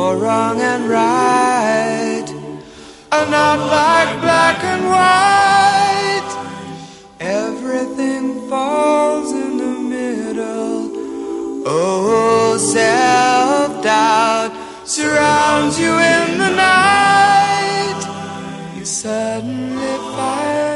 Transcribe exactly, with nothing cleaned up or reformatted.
for wrong and right are not like black and white. Everything falls in the middle. Oh, self-doubt surrounds you in the night. You suddenly find